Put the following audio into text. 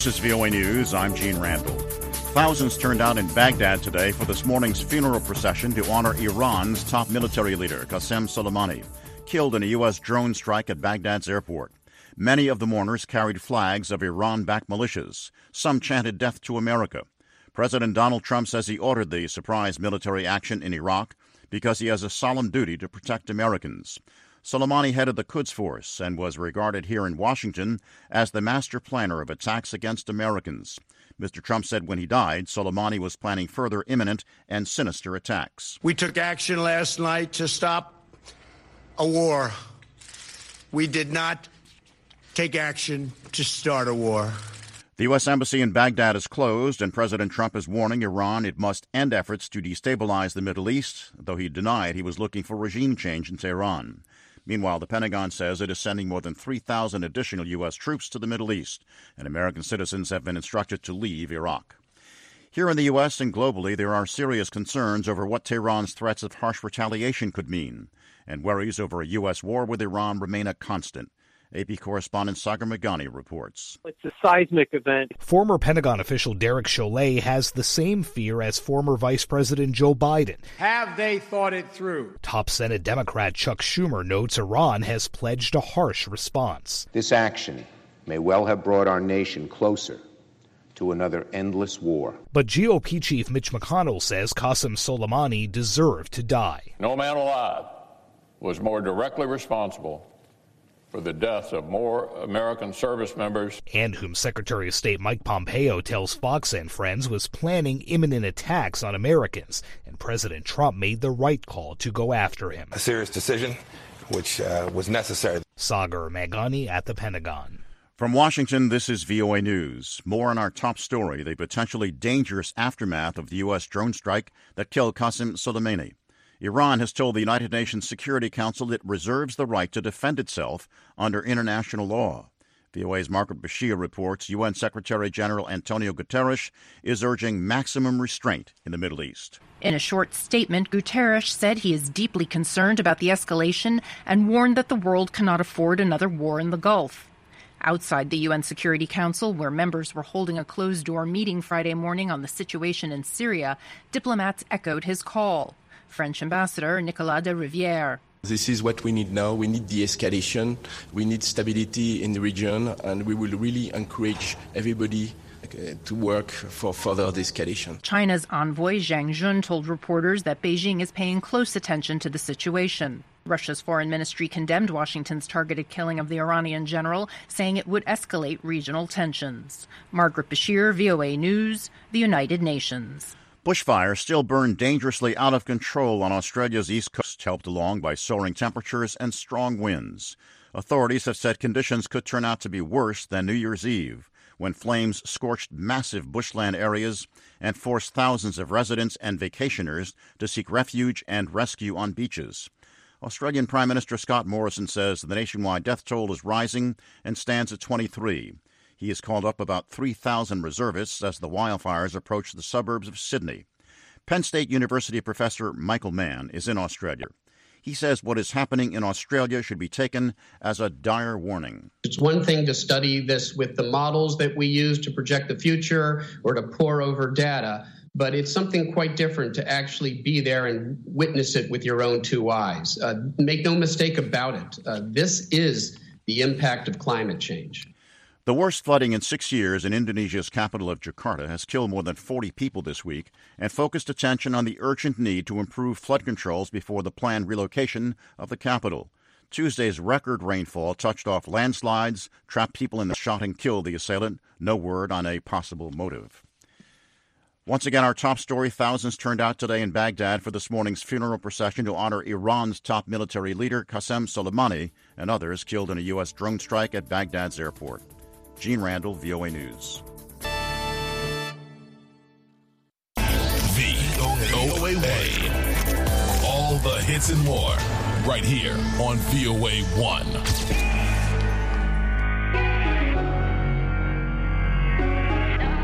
This is VOA News. I'm Gene Randall. Thousands turned out in Baghdad today for this morning's funeral procession to honor Iran's top military leader, Qasem Soleimani, killed in a U.S. drone strike at Baghdad's airport. Many of the mourners carried flags of Iran-backed militias. Some chanted death to America. President Donald Trump says he ordered the surprise military action in Iraq because he has a solemn duty to protect Americans. Soleimani headed the Quds Force and was regarded here in Washington as the master planner of attacks against Americans. Mr. Trump said when he died, Soleimani was planning further imminent and sinister attacks. We took action last night to stop a war. We did not take action to start a war. The U.S. Embassy in Baghdad is closed, and President Trump is warning Iran it must end efforts to destabilize the Middle East, though he denied he was looking for regime change in Tehran. Meanwhile, the Pentagon says it is sending more than 3,000 additional U.S. troops to the Middle East, and American citizens have been instructed to leave Iraq. Here in the U.S. and globally, there are serious concerns over what Tehran's threats of harsh retaliation could mean, and worries over a U.S. war with Iran remain a constant. AP correspondent Sagar Meghani reports. It's a seismic event. Former Pentagon official Derek Chollet has the same fear as former Vice President Joe Biden. Have they thought it through? Top Senate Democrat Chuck Schumer notes Iran has pledged a harsh response. This action may well have brought our nation closer to another endless war. But GOP Chief Mitch McConnell says Qasem Soleimani deserved to die. No man alive was more directly responsible for the deaths of more American service members. And whom Secretary of State Mike Pompeo tells Fox and Friends was planning imminent attacks on Americans. And President Trump made the right call to go after him. A serious decision, which was necessary. Sagar Meghani at the Pentagon. From Washington, this is VOA News. More on our top story, the potentially dangerous aftermath of the U.S. drone strike that killed Qasem Soleimani. Iran has told the United Nations Security Council it reserves the right to defend itself under international law. VOA's Margaret Bashir reports UN Secretary General Antonio Guterres is urging maximum restraint in the Middle East. In a short statement, Guterres said he is deeply concerned about the escalation and warned that the world cannot afford another war in the Gulf. Outside the UN Security Council, where members were holding a closed-door meeting Friday morning on the situation in Syria, diplomats echoed his call. French Ambassador Nicolas de Rivière. This is what we need now. We need de-escalation. We need stability in the region, and we will really encourage everybody to work for further de-escalation. China's envoy Zhang Jun told reporters that Beijing is paying close attention to the situation. Russia's foreign ministry condemned Washington's targeted killing of the Iranian general, saying it would escalate regional tensions. Margaret Bashir, VOA News, the United Nations. Bushfires still burn dangerously out of control on Australia's east coast, helped along by soaring temperatures and strong winds. Authorities have said conditions could turn out to be worse than New Year's Eve, when flames scorched massive bushland areas and forced thousands of residents and vacationers to seek refuge and rescue on beaches. Australian Prime Minister Scott Morrison says the nationwide death toll is rising and stands at 23. He has called up about 3,000 reservists as the wildfires approach the suburbs of Sydney. Penn State University professor Michael Mann is in Australia. He says what is happening in Australia should be taken as a dire warning. It's one thing to study this with the models that we use to project the future or to pore over data, but it's something quite different to actually be there and witness it with your own two eyes. Make no mistake about it. This is the impact of climate change. The worst flooding in 6 years in Indonesia's capital of Jakarta has killed more than 40 people this week and focused attention on the urgent need to improve flood controls before the planned relocation of the capital. Tuesday's record rainfall touched off landslides, trapped people in the shot and killed the assailant. No word on a possible motive. Once again, our top story, thousands turned out today in Baghdad for this morning's funeral procession to honor Iran's top military leader, Qasem Soleimani, and others killed in a U.S. drone strike at Baghdad's airport. Gene Randall, VOA News. VOA. All the hits and more, right here on VOA 1.